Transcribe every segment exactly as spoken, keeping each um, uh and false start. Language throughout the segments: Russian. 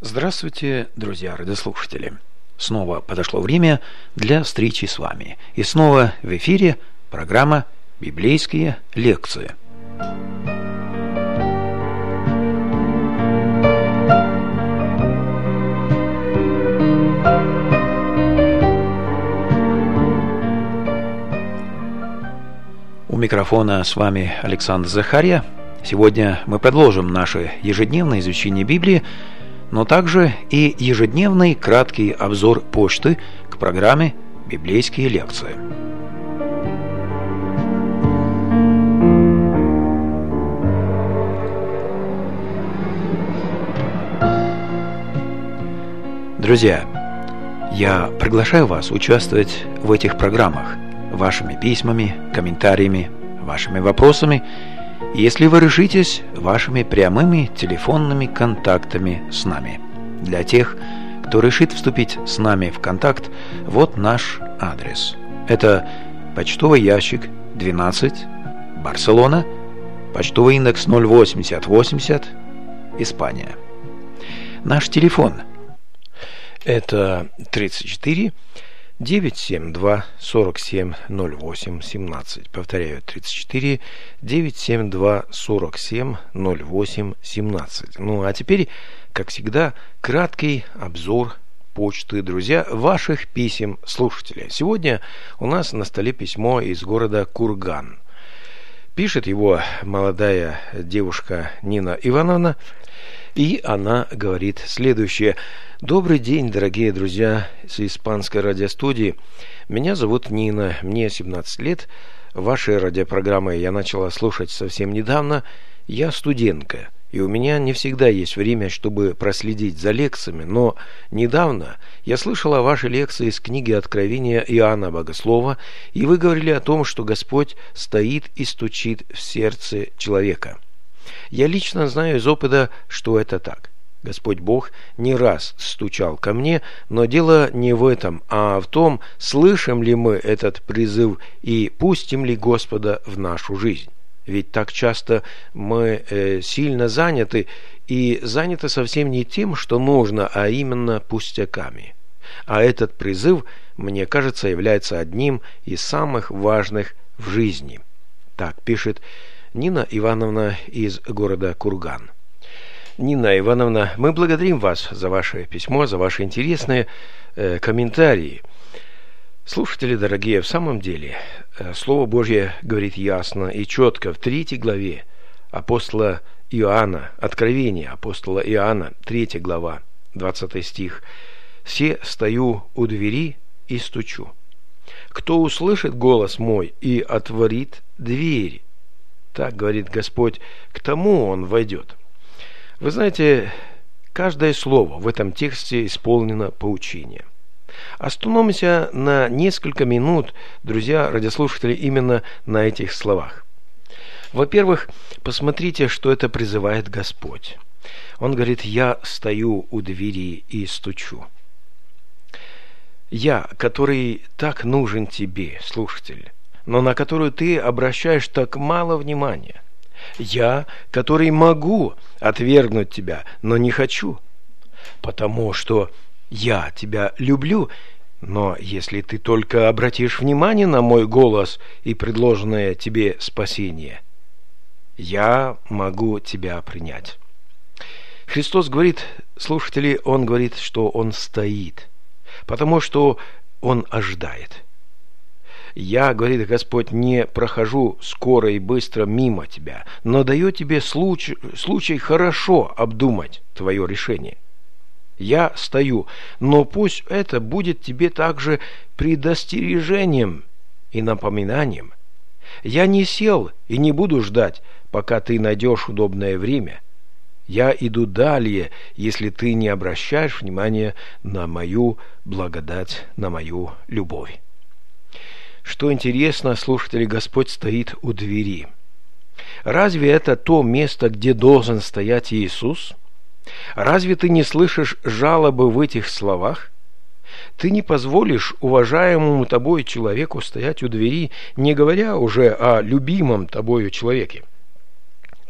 Здравствуйте, друзья радиослушатели! Снова подошло время для встречи с вами. И снова в эфире программа «Библейские лекции». У микрофона с вами Александр Захарья. Сегодня мы продолжим наше ежедневное изучение Библии, но также и ежедневный краткий обзор почты к программе «Библейские лекции». Друзья, я приглашаю вас участвовать в этих программах вашими письмами, комментариями, вашими вопросами, если вы решитесь, вашими прямыми телефонными контактами с нами. Для тех, кто решит вступить с нами в контакт, вот наш адрес. Это почтовый ящик двенадцать, Барселона, почтовый индекс ноль восемьдесят восемьдесят, Испания. Наш телефон – это тридцать четыре девятьсот семьдесят два сорок семь ноль восемь семнадцать. Повторяю, тридцать четыре девятьсот семьдесят два сорок семь ноль восемь семнадцать. Ну, а теперь, как всегда, краткий обзор почты, друзья, ваших писем слушателей. Сегодня у нас на столе письмо из города Курган. Пишет его молодая девушка Нина Ивановна, и она говорит следующее. Добрый день, дорогие друзья с испанской радиостудии. Меня зовут Нина, мне семнадцать лет. Ваши радиопрограммы я начала слушать совсем недавно. Я студентка, и у меня не всегда есть время, чтобы проследить за лекциями, но недавно я слышала ваши лекции из книги Откровения Иоанна Богослова, и вы говорили о том, что Господь стоит и стучит в сердце человека. Я лично знаю из опыта, что это так. Господь Бог не раз стучал ко мне, но дело не в этом, а в том, слышим ли мы этот призыв и пустим ли Господа в нашу жизнь. Ведь так часто мы э, сильно заняты, и заняты совсем не тем, что нужно, а именно пустяками. А этот призыв, мне кажется, является одним из самых важных в жизни. Так пишет Нина Ивановна из города Курган. Нина Ивановна, мы благодарим вас за ваше письмо, за ваши интересные э, комментарии. Слушатели дорогие, в самом деле, э, Слово Божье говорит ясно и четко в третьей главе апостола Иоанна, Откровения апостола Иоанна, третья глава, двадцатый стих. «Се стою у двери и стучу. Кто услышит голос мой и отворит дверь, так говорит Господь, к тому он войдет». Вы знаете, каждое слово в этом тексте исполнено поучение. Остановимся на несколько минут, друзья радиослушатели, именно на этих словах. Во-первых, посмотрите, что это призывает Господь. Он говорит: «Я стою у двери и стучу». Я, который так нужен тебе, слушатель, но на которую ты обращаешь так мало внимания. Я, который могу отвергнуть тебя, но не хочу, потому что я тебя люблю, но если ты только обратишь внимание на мой голос и предложенное тебе спасение, я могу тебя принять. Христос говорит, слушатели, Он говорит, что Он стоит, потому что Он ожидает. Я, говорит Господь, не прохожу скоро и быстро мимо тебя, но даю тебе случай, случай хорошо обдумать твое решение. Я стою, но пусть это будет тебе также предостережением и напоминанием. Я не сел и не буду ждать, пока ты найдешь удобное время. Я иду далее, если ты не обращаешь внимания на мою благодать, на мою любовь. Что интересно, слушатели, Господь стоит у двери. Разве это то место, где должен стоять Иисус? Разве ты не слышишь жалобы в этих словах? Ты не позволишь уважаемому тобой человеку стоять у двери, не говоря уже о любимом тобою человеке.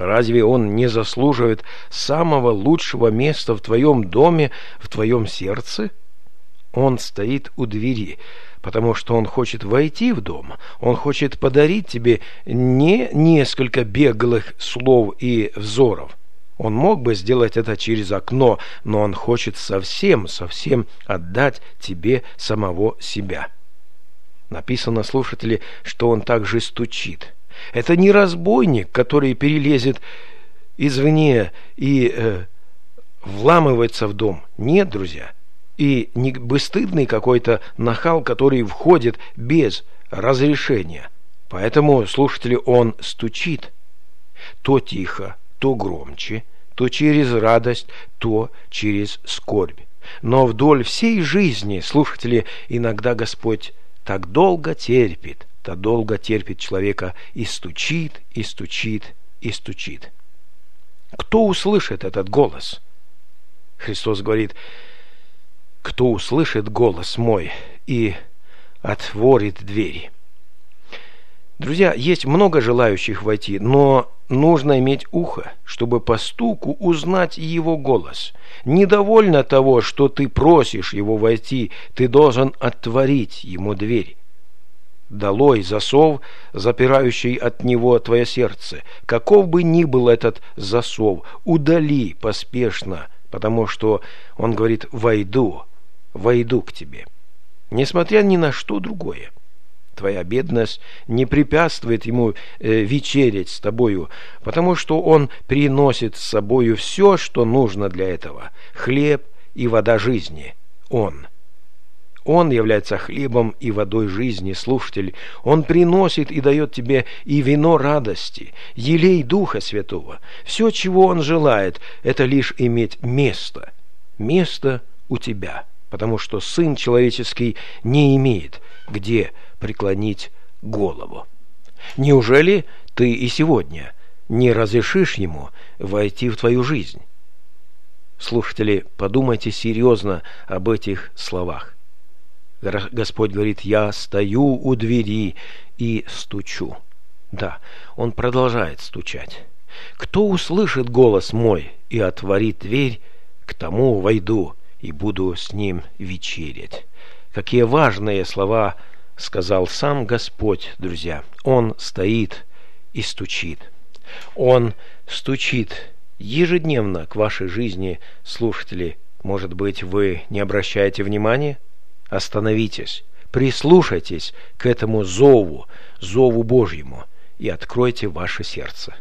Разве он не заслуживает самого лучшего места в твоем доме, в твоем сердце? Он стоит у двери, потому что он хочет войти в дом. Он хочет подарить тебе не несколько беглых слов и взоров. Он мог бы сделать это через окно, но он хочет совсем, совсем отдать тебе самого себя. Написано, слушатели, что он также стучит. Это не разбойник, который перелезет извне и э, вламывается в дом. Нет, друзья. И не бесстыдный какой-то нахал, который входит без разрешения. Поэтому, слушатели, он стучит. То тихо, то громче, то через радость, то через скорбь. Но вдоль всей жизни, слушатели, иногда Господь так долго терпит, так долго терпит человека и стучит, и стучит, и стучит. Кто услышит этот голос? Христос говорит: кто услышит голос мой и отворит двери. Друзья, есть много желающих войти, но нужно иметь ухо, чтобы по стуку узнать его голос. Недовольно того, что ты просишь его войти, ты должен отворить ему дверь. Долой засов, запирающий от него твое сердце. Каков бы ни был этот засов, удали поспешно, потому что он говорит: войду, войду к тебе. Несмотря ни на что другое. Твоя бедность не препятствует ему э, вечерять с тобою, потому что он приносит с собою все, что нужно для этого. Хлеб и вода жизни. Он. Он является хлебом и водой жизни, слушатель. Он приносит и дает тебе и вино радости, елей Духа Святого. Все, чего он желает, это лишь иметь место. Место у тебя, потому что Сын Человеческий не имеет где преклонить голову. Неужели ты и сегодня не разрешишь ему войти в твою жизнь? Слушатели, подумайте серьезно об этих словах. Господь говорит: я стою у двери и стучу. Да, он продолжает стучать. Кто услышит голос мой и отворит дверь, к тому войду и буду с ним вечерять. Какие важные слова сказал сам Господь, друзья. Он стоит и стучит. Он стучит ежедневно к вашей жизни, слушатели. Может быть, вы не обращаете внимания? Остановитесь, прислушайтесь к этому зову, зову Божьему, и откройте ваше сердце.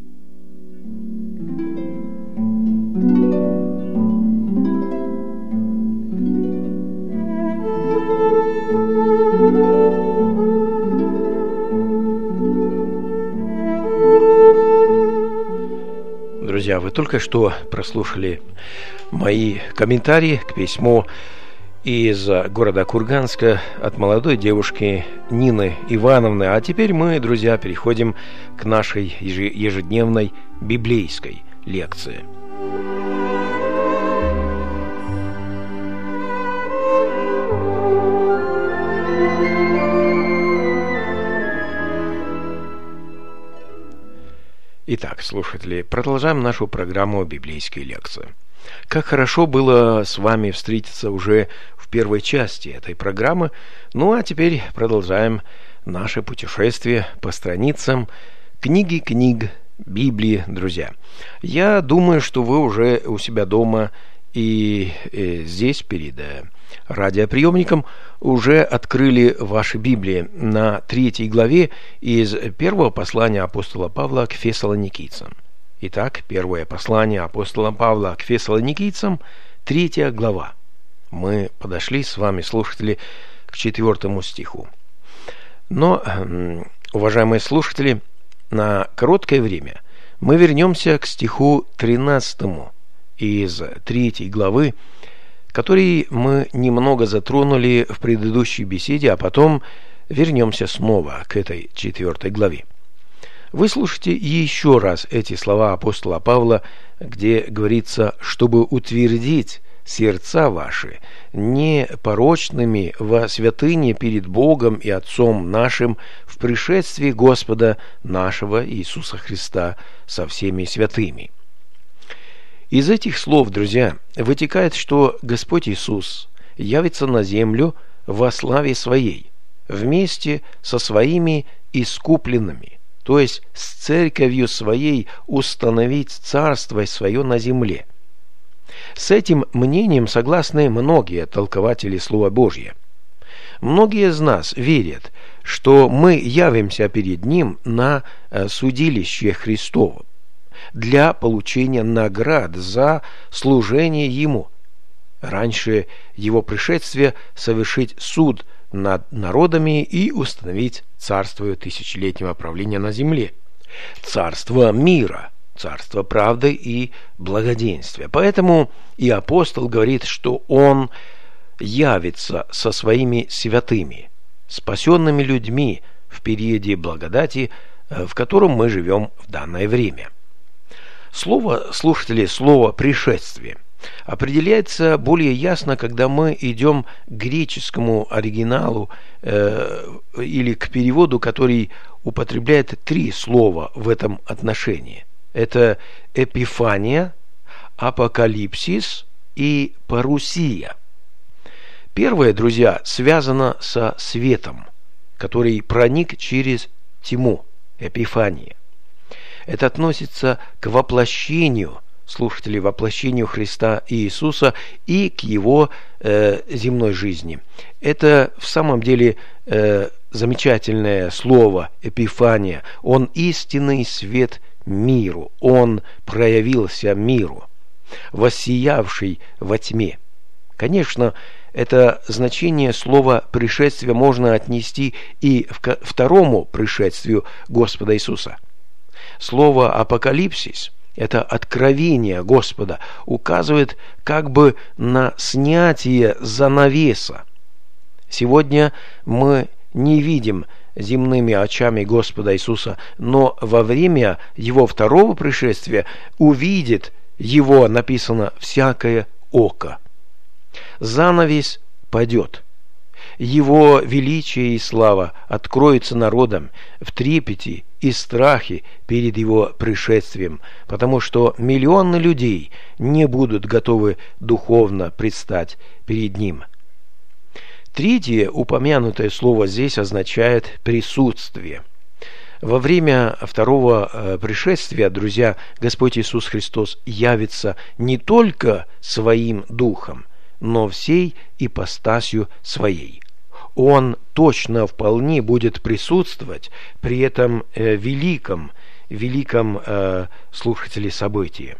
Друзья, вы только что прослушали мои комментарии к письму из города Курганска от молодой девушки Нины Ивановны. А теперь мы, друзья, переходим к нашей ежедневной библейской лекции. Итак, слушатели, продолжаем нашу программу библейской лекции. Как хорошо было с вами встретиться уже в первой части этой программы. Ну а теперь продолжаем наше путешествие по страницам книги книг Библии, друзья. Я думаю, что вы уже у себя дома и, и здесь перед радиоприемником уже открыли ваши Библии на третьей главе из первого послания апостола Павла к Фессалоникийцам. Итак, первое послание апостола Павла к Фессалоникийцам, третья глава. Мы подошли с вами, слушатели, к четвертому стиху. Но, уважаемые слушатели, на короткое время мы вернемся к стиху тринадцатому из третьей главы, который мы немного затронули в предыдущей беседе, а потом вернемся снова к этой четвертой главе. Выслушайте еще раз эти слова апостола Павла, где говорится: чтобы утвердить сердца ваши непорочными во святыне перед Богом и Отцом нашим в пришествии Господа нашего Иисуса Христа со всеми святыми». Из этих слов, друзья, вытекает, что Господь Иисус явится на землю во славе Своей, вместе со Своими искупленными, то есть с Церковью Своей установить Царство Свое на земле. С этим мнением согласны многие толкователи Слова Божьего. Многие из нас верят, что мы явимся перед Ним на судилище Христово для получения наград за служение Ему. Раньше Его пришествия совершить суд над народами и установить царство тысячелетнего правления на земле. Царство мира, царство правды и благоденствия. Поэтому и апостол говорит, что он явится со своими святыми, спасенными людьми в периоде благодати, в котором мы живем в данное время. Слово, слушатели, слово «пришествие» определяется более ясно, когда мы идем к греческому оригиналу э, или к переводу, который употребляет три слова в этом отношении. Это эпифания, апокалипсис и парусия. Первое, друзья, связано со светом, который проник через тьму, эпифания. Это относится к воплощению, слушатели, воплощению Христа и Иисуса и к Его э, земной жизни. Это в самом деле э, замечательное слово «эпифания». Он истинный свет миру, Он проявился миру, воссиявший во тьме. Конечно, это значение слова «пришествие» можно отнести и к второму пришествию Господа Иисуса. Слово «апокалипсис» – это откровение Господа, указывает как бы на снятие занавеса. Сегодня мы не видим земными очами Господа Иисуса, но во время Его второго пришествия увидит Его, написано, всякое око. Занавес падет. Его величие и слава откроются народам в трепете и страхе перед Его пришествием, потому что миллионы людей не будут готовы духовно предстать перед Ним. Третье упомянутое слово здесь означает «присутствие». Во время второго пришествия, друзья, Господь Иисус Христос явится не только Своим Духом, но всей ипостасью Своей. Он точно вполне будет присутствовать при этом э, великом, великом э, слушателе событии.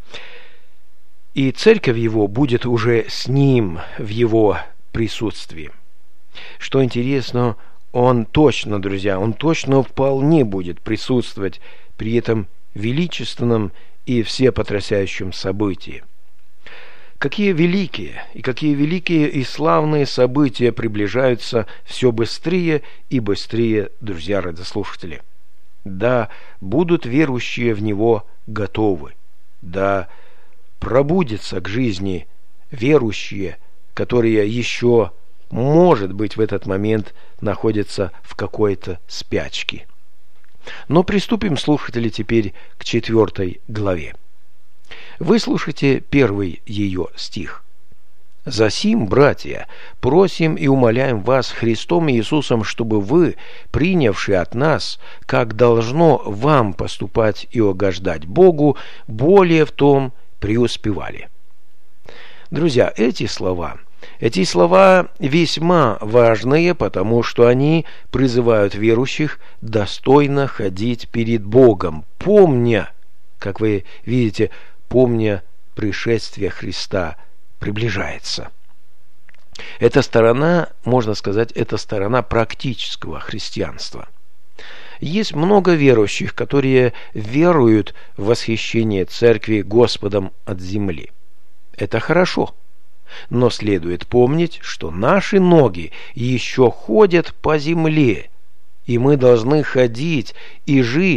И церковь Его будет уже с Ним в Его присутствии. Что интересно, Он точно, друзья, Он точно вполне будет присутствовать при этом величественном и всепотрясающем событии. Какие великие и какие великие и славные события приближаются все быстрее и быстрее, друзья радиослушатели. Да, будут верующие в Него готовы. Да, пробудятся к жизни верующие, которые еще, может быть, в этот момент находятся в какой-то спячке. Но приступим, слушатели, теперь к четвертой главе. Выслушайте первый ее стих. «Засим, братья, просим и умоляем вас Христом Иисусом, чтобы вы, принявшие от нас, как должно вам поступать и угождать Богу, более в том преуспевали». Друзья, эти слова, эти слова весьма важные, потому что они призывают верующих достойно ходить перед Богом, помня, как вы видите, помня пришествие Христа приближается. Эта сторона, можно сказать, это сторона практического христианства. Есть много верующих, которые веруют в восхищение церкви Господом от земли. Это хорошо, но следует помнить, что наши ноги еще ходят по земле, и мы должны ходить и жить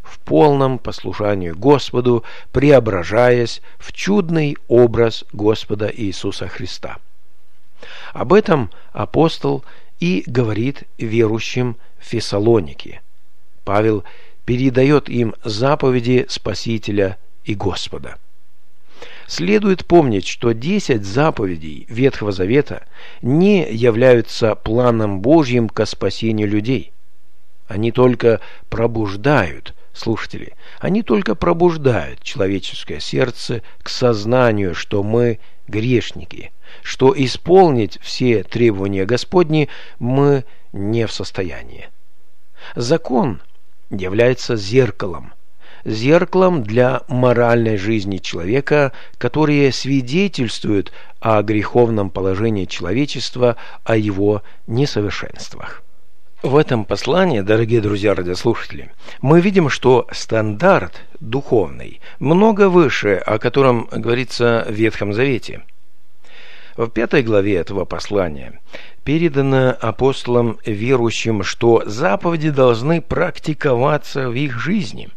в полном послушании Господу, преображаясь в чудный образ Господа Иисуса Христа. Об этом апостол и говорит верующим в Фессалонике. Павел передает им заповеди Спасителя и Господа. Следует помнить, что десять заповедей Ветхого Завета не являются планом Божьим ко спасению людей. Они только пробуждают, слушатели, они только пробуждают человеческое сердце к сознанию, что мы грешники, что исполнить все требования Господни мы не в состоянии. Закон является зеркалом, зеркалом для моральной жизни человека, которые свидетельствуют о греховном положении человечества, о его несовершенствах. В этом послании, дорогие друзья радиослушатели, мы видим, что стандарт духовный много выше, о котором говорится в Ветхом Завете. В пятой главе этого послания передано апостолам верующим, что заповеди должны практиковаться в их жизни.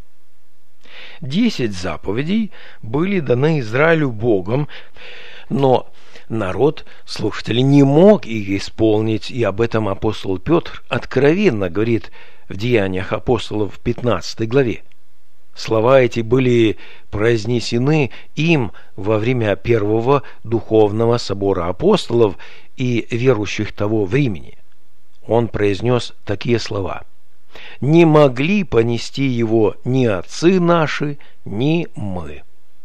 Десять заповедей были даны Израилю Богом, но народ, слушатели, не мог их исполнить, и об этом апостол Петр откровенно говорит в Деяниях апостолов в пятнадцатой главе. Слова эти были произнесены им во время первого духовного собора апостолов и верующих того времени. Он произнес такие слова: «Не могли понести его ни отцы наши, ни мы.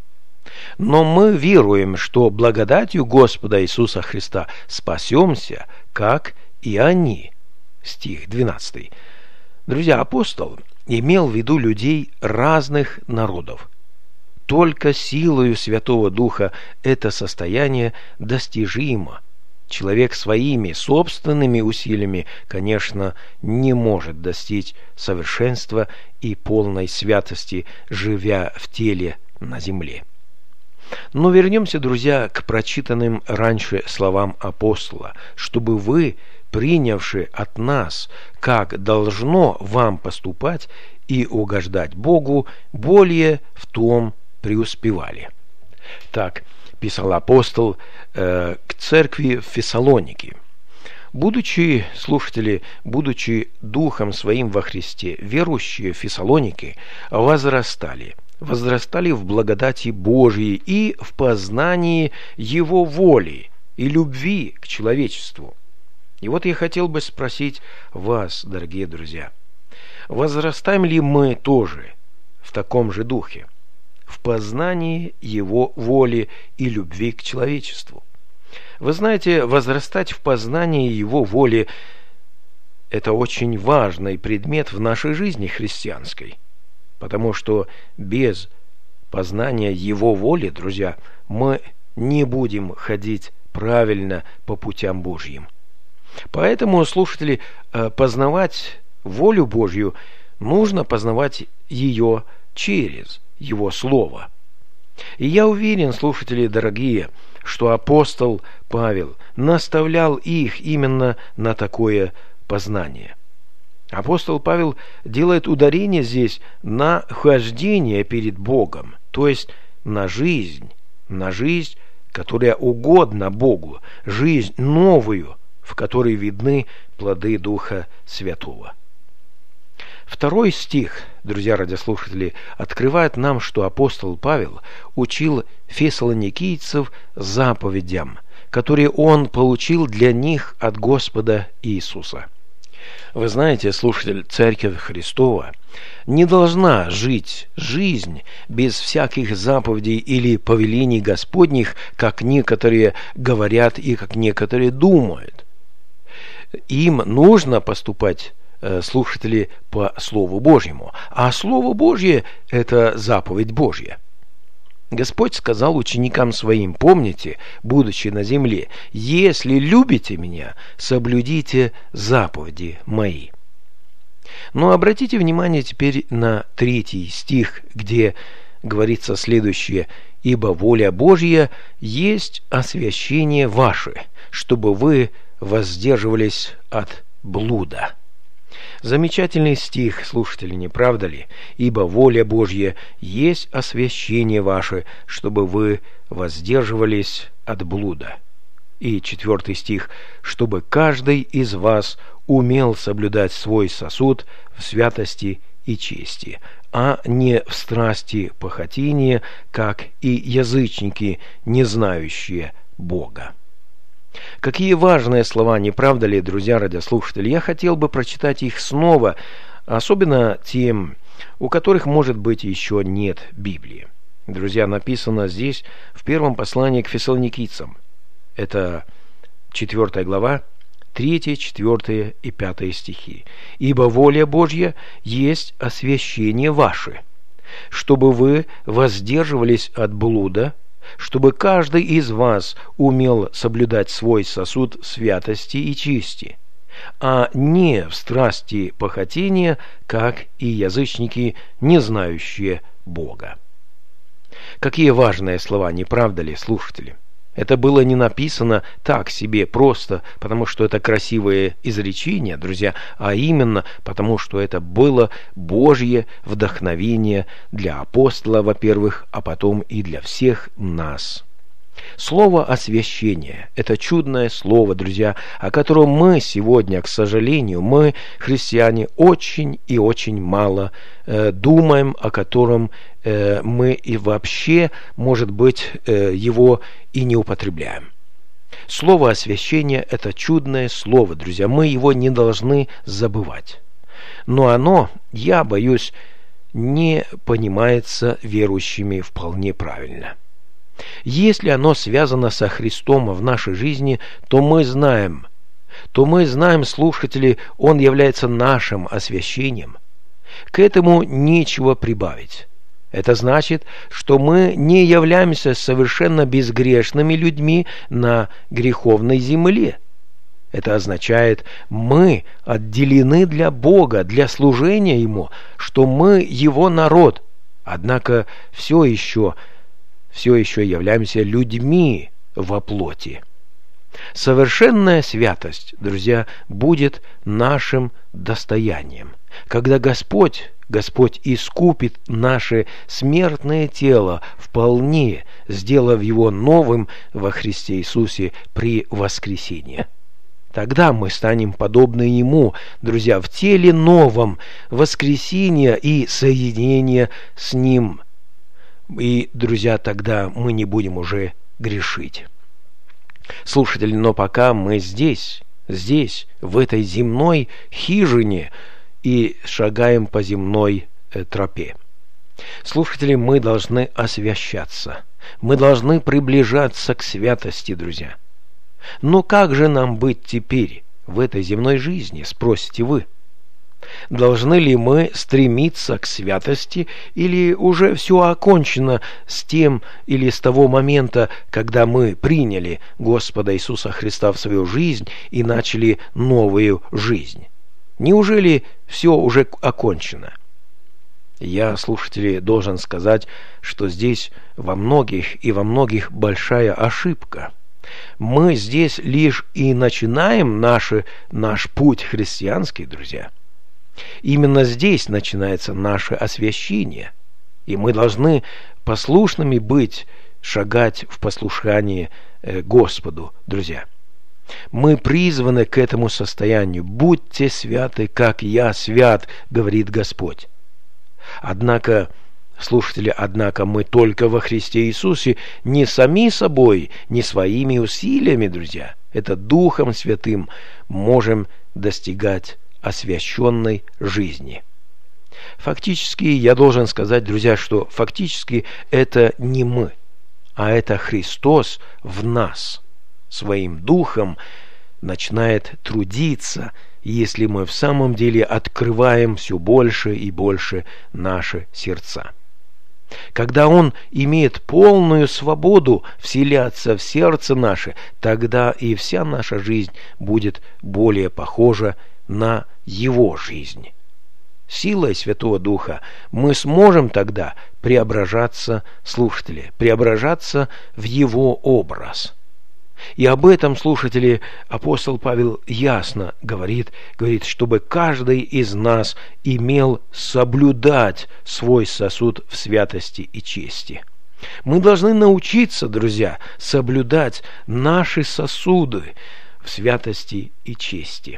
Но мы веруем, что благодатью Господа Иисуса Христа спасемся, как и они». Стих двенадцатый. Друзья, апостол имел в виду людей разных народов. Только силою Святого Духа это состояние достижимо. Человек своими собственными усилиями, конечно, не может достичь совершенства и полной святости, живя в теле на земле. Но вернемся, друзья, к прочитанным раньше словам апостола, чтобы вы, принявши от нас, как должно вам поступать и угождать Богу, более в том преуспевали. Так писал апостол э, к церкви в Фессалонике. Будучи, слушатели, будучи духом своим во Христе, верующие в Фессалонике возрастали, возрастали в благодати Божией и в познании Его воли и любви к человечеству. И вот я хотел бы спросить вас, дорогие друзья, возрастаем ли мы тоже в таком же духе, в познании Его воли и любви к человечеству? Вы знаете, возрастать в познании Его воли – это очень важный предмет в нашей жизни христианской, потому что без познания Его воли, друзья, мы не будем ходить правильно по путям Божьим. Поэтому, слушатели, познавать волю Божью нужно познавать ее через Его Слово. И я уверен, слушатели дорогие, что апостол Павел наставлял их именно на такое познание. Апостол Павел делает ударение здесь на хождение перед Богом, то есть на жизнь, на жизнь, которая угодна Богу, жизнь новую, в которой видны плоды Духа Святого. Второй стих, друзья радиослушатели, открывает нам, что апостол Павел учил фессалоникийцев заповедям, которые он получил для них от Господа Иисуса. Вы знаете, слушатель, Церковь Христова не должна жить жизнь без всяких заповедей или повелений Господних, как некоторые говорят и как некоторые думают. Им нужно поступать, слушатели, по Слову Божьему, а Слово Божье – это заповедь Божья. Господь сказал ученикам своим: помните, будучи на земле, если любите меня, соблюдите заповеди мои. Но обратите внимание теперь на третий стих, где говорится следующее: ибо воля Божья есть освящение ваше, чтобы вы воздерживались от блуда. Замечательный стих, слушатели, не правда ли? «Ибо воля Божья есть освящение ваше, чтобы вы воздерживались от блуда». И четвертый стих: «Чтобы каждый из вас умел соблюдать свой сосуд в святости и чести, а не в страсти похотения, как и язычники, не знающие Бога». Какие важные слова, не правда ли, друзья радиослушатели? Я хотел бы прочитать их снова, особенно тем, у которых, может быть, еще нет Библии. Друзья, написано здесь в первом послании к Фессалоникийцам. Это четвертая глава, третья, четвертая и пятая стихи. «Ибо воля Божья есть освящение ваше, чтобы вы воздерживались от блуда, чтобы каждый из вас умел соблюдать свой сосуд святости и чести, а не в страсти похотения, как и язычники, не знающие Бога». Какие важные слова, не правда ли, слушатели? Это было не написано так себе просто, потому что это красивое изречение, друзья, а именно потому, что это было Божье вдохновение для апостола, во-первых, а потом и для всех нас. Слово «освящение» – это чудное слово, друзья, о котором мы сегодня, к сожалению, мы, христиане, очень и очень мало э, думаем, о котором э, мы и вообще, может быть, э, его и не употребляем. Слово «освящение» – это чудное слово, друзья, мы его не должны забывать. Но оно, я боюсь, не понимается верующими вполне правильно. Если оно связано со Христом в нашей жизни, то мы знаем, то мы знаем, слушатели, Он является нашим освящением. К этому нечего прибавить. Это значит, что мы не являемся совершенно безгрешными людьми на греховной земле. Это означает, мы отделены для Бога, для служения Ему, что мы Его народ, однако все еще все еще являемся людьми во плоти. Совершенная святость, друзья, будет нашим достоянием. Когда Господь, Господь искупит наше смертное тело вполне, сделав его новым во Христе Иисусе при воскресении. Тогда мы станем подобны Ему, друзья, в теле новом, воскресения и соединения с Ним. И, друзья, тогда мы не будем уже грешить. Слушатели, но пока мы здесь, здесь, в этой земной хижине и шагаем по земной э, тропе. Слушатели, мы должны освящаться. Мы должны приближаться к святости, друзья. Но как же нам быть теперь в этой земной жизни, спросите вы? Должны ли мы стремиться к святости, или уже все окончено с тем или с того момента, когда мы приняли Господа Иисуса Христа в свою жизнь и начали новую жизнь? Неужели все уже окончено? Я, слушатели, должен сказать, что здесь во многих и во многих большая ошибка. Мы здесь лишь и начинаем наши, наш путь христианский, друзья. Именно здесь начинается наше освящение, и мы должны послушными быть, шагать в послушании Господу, друзья. Мы призваны к этому состоянию. «Будьте святы, как я свят», говорит Господь. Однако, слушатели, однако мы только во Христе Иисусе, не сами собой, не своими усилиями, друзья, это Духом Святым можем достигать освященной жизни. Фактически, я должен сказать, друзья, что фактически это не мы, а это Христос в нас, своим Духом начинает трудиться, если мы в самом деле открываем все больше и больше наши сердца. Когда Он имеет полную свободу вселяться в сердце наше, тогда и вся наша жизнь будет более похожа на Его жизнь. Силой Святого Духа мы сможем тогда преображаться, слушатели, преображаться в Его образ. И об этом, слушатели, апостол Павел ясно говорит, говорит, чтобы каждый из нас имел соблюдать свой сосуд в святости и чести. Мы должны научиться, друзья, соблюдать наши сосуды в святости и чести.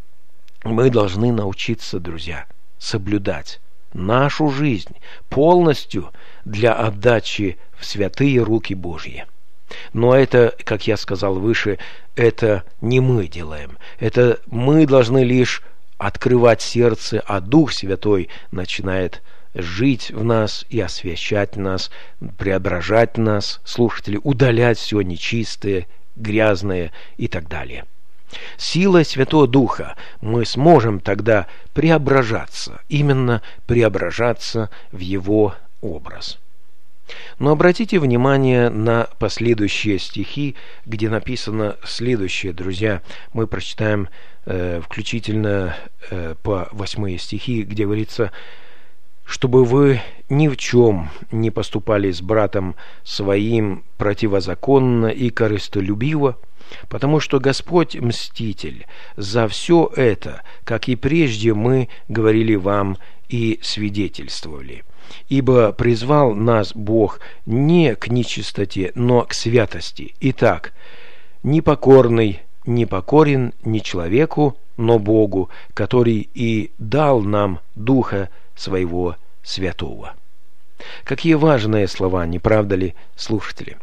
Мы должны научиться, друзья, соблюдать нашу жизнь полностью для отдачи в святые руки Божьи. Но это, как я сказал выше, это не мы делаем. Это мы должны лишь открывать сердце, а Дух Святой начинает жить в нас и освящать нас, преображать нас, слушатели, удалять все нечистое, грязное и так далее. Силой Святого Духа мы сможем тогда преображаться, именно преображаться в Его образ. Но обратите внимание на последующие стихи, где написано следующее, друзья. Мы прочитаем э, включительно э, по восьмые стихи, где говорится: «Чтобы вы ни в чем не поступали с братом своим противозаконно и корыстолюбиво, потому что Господь мститель за все это, как и прежде мы говорили вам и свидетельствовали. Ибо призвал нас Бог не к нечистоте, но к святости. Итак, непокорный не покорен не человеку, но Богу, который и дал нам Духа Своего Святого». Какие важные слова, не правда ли, слушатели?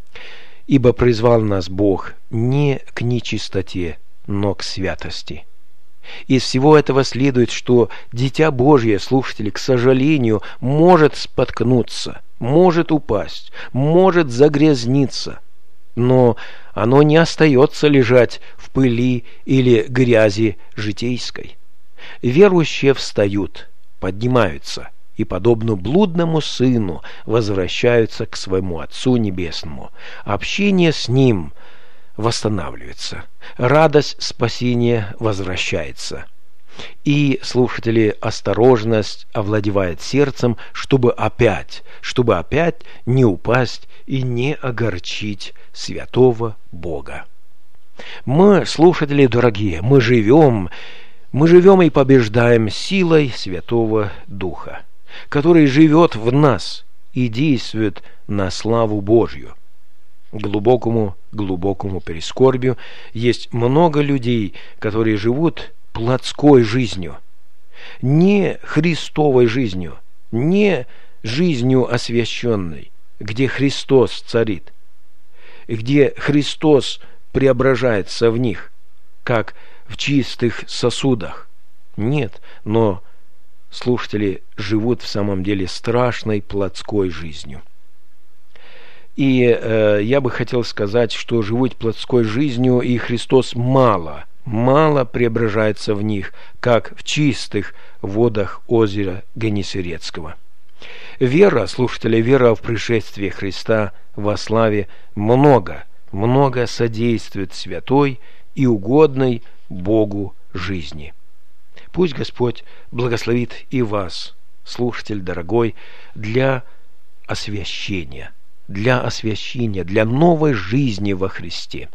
«Ибо призвал нас Бог не к нечистоте, но к святости». Из всего этого следует, что Дитя Божье, слушатели, к сожалению, может споткнуться, может упасть, может загрязниться, но оно не остается лежать в пыли или грязи житейской. Верующие встают, поднимаются и, подобно блудному сыну, возвращаются к своему Отцу Небесному. Общение с Ним восстанавливается, радость спасения возвращается. И, слушатели, осторожность овладевает сердцем, чтобы опять, чтобы опять не упасть и не огорчить святого Бога. Мы, слушатели дорогие, мы живем, мы живем и побеждаем силой Святого Духа, который живет в нас и действует на славу Божью. Глубокому, глубокому прискорбию есть много людей, которые живут плотской жизнью, не Христовой жизнью, не жизнью освященной, где Христос царит, где Христос преображается в них, как в чистых сосудах. Нет, но слушатели живут в самом деле страшной плотской жизнью. И э, я бы хотел сказать, что живут плотской жизнью, и Христос мало, мало преображается в них, как в чистых водах озера Генесарецкого. Вера, слушатели, вера в пришествие Христа во славе много, много содействует святой и угодной Богу жизни. Пусть Господь благословит и вас, слушатель дорогой, для освящения, для освящения, для новой жизни во Христе.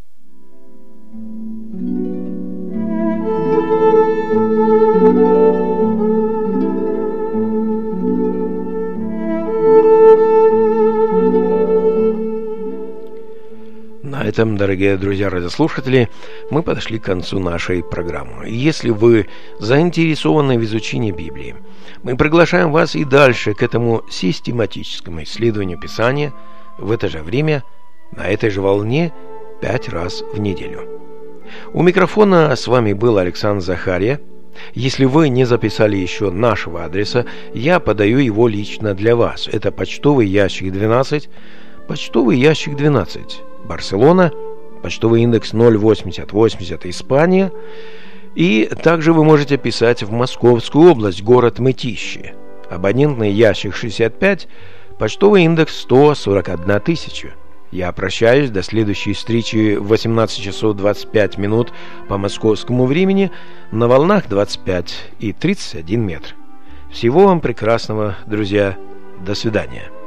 На этом, дорогие друзья радиослушатели, мы подошли к концу нашей программы. Если вы заинтересованы в изучении Библии, мы приглашаем вас и дальше к этому систематическому исследованию Писания в это же время, на этой же волне, пять раз в неделю. У микрофона с вами был Александр Захария. Если вы не записали еще нашего адреса, я подаю его лично для вас. Это почтовый ящик двенадцать, почтовый ящик двенадцать, Барселона, почтовый индекс ноль восемьдесят восемьдесят, Испания. И также вы можете писать в Московскую область, город Мытищи. Абонентный ящик шестьдесят пять, почтовый индекс сто сорок одна тысяча. Я прощаюсь до следующей встречи в восемнадцать часов двадцать пять минут по московскому времени на волнах двадцать пять и тридцать один метр. Всего вам прекрасного, друзья. До свидания.